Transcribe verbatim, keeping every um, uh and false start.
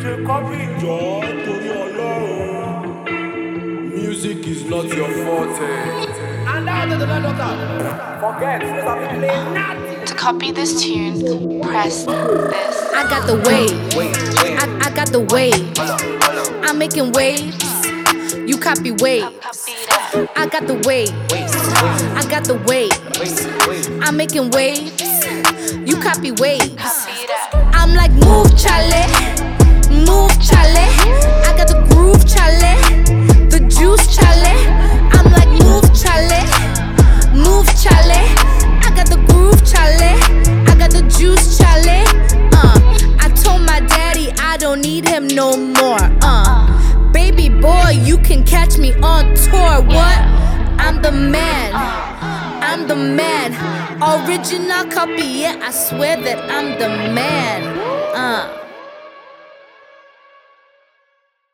copy jọ̀ọ́ torí Ọlọ́run. Music is not your forte. And now to the doctor. Forget, stop playing nothing. To copy this tune, press this. I got the wave. I, I got the wave. I'm making waves. You copy waves. I got the waves. I got the waves. I'm making waves. You copy waves. I'm like, move, Charlie. Move, Charlie. I got the groove, Charlie. The juice, Charlie. I'm like, move, Charlie. Move, Charlie. I got the groove, Charlie. I got the juice, Charlie. Uh, I told my daddy I don't need him no more. Uh, baby boy, you can catch me on tour. What? I'm the man. I'm the man. Original copy, yeah, I swear that I'm the man. Uh.